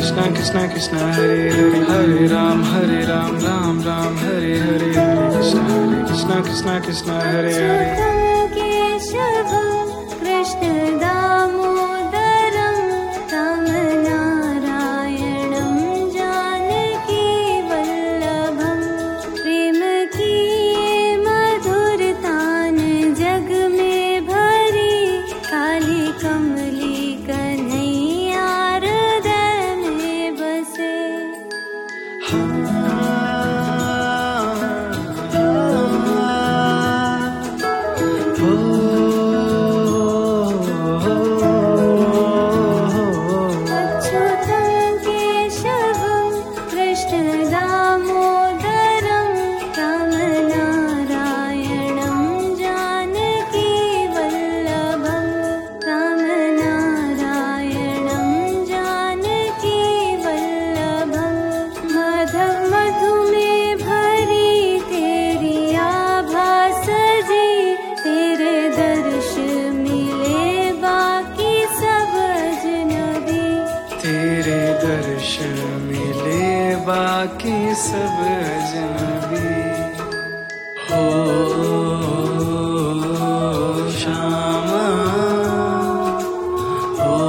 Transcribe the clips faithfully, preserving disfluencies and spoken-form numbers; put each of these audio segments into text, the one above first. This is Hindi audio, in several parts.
Krishna Krishna Krishna Hare Hare Hare Ram Hare Ram Ram Ram Hare Hare Hare Krishna Hare Krishna Krishna Krishna Hare Hare Krishna Damodaram Ramanarayanam Janaki Vallabham प्रेम की मधुर तान जग में भरी काली कमली कन्हैया हृदय में बसे बाकी सब अजनबी हो श्यामा हो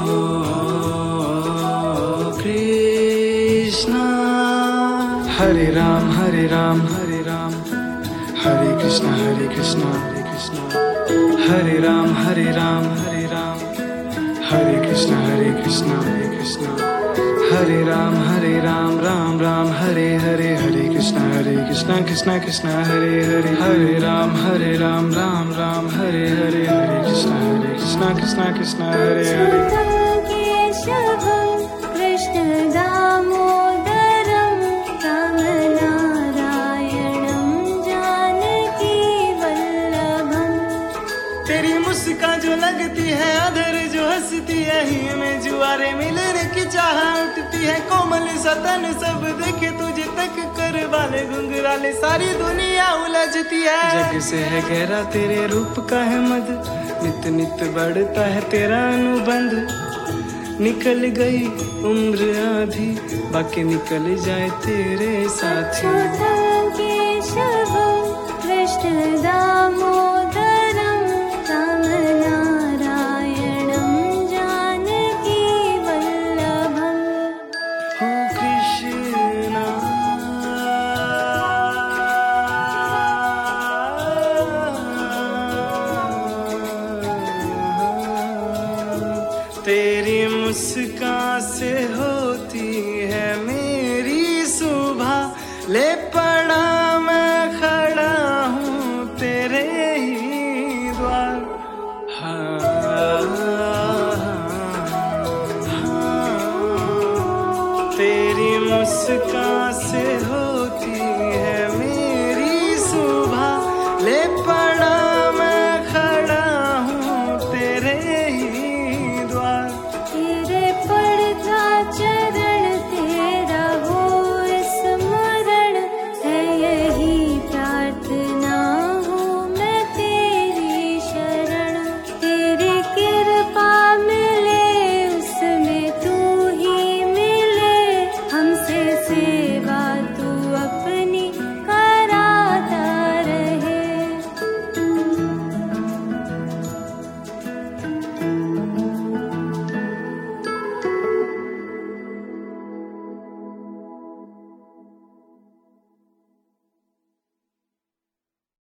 कृष्णा हरे राम हरे राम हरे राम हरे कृष्णा हरे कृष्णा हरे कृष्णा हरे राम हरे राम हरे राम हरे कृष्णा हरे कृष्णा हरे Krishna Hare Ram, Hare Ram, Ram Ram, Hare Hare, Hare Krishna, Hare Krishna, Krishna Krishna, Hare Hare, Hare Ram, Hare Ram, Ram Ram, Hare Hare, Hare Krishna, Hare Krishna, Krishna Krishna, Hare Hare. Krishna Damodaram Ramanarayanam Janaki Vallabham तेरी मुस्कान जो लगती है अधर जो हंसती है ही में जुआरे मिलने की चाह उठती है कोमल सतन सब देखे तुझे तक कर वाले घुंघराले सारी दुनिया उलझती है जग से है गहरा तेरे रूप का है मद नित नित बढ़ता है तेरा अनुबंध निकल गई उम्र आधी बाकी निकल जाए तेरे साथी कृष्ण दामोदरम रामनारायणम जानकी वल्लभम हो कृष्णा तेरी मुस्कान से होती है मेरी सुबह ले पड़ा मैं खड़ा हूँ तेरे ही द्वार हाँ, हाँ, तेरी मुस्कान से हो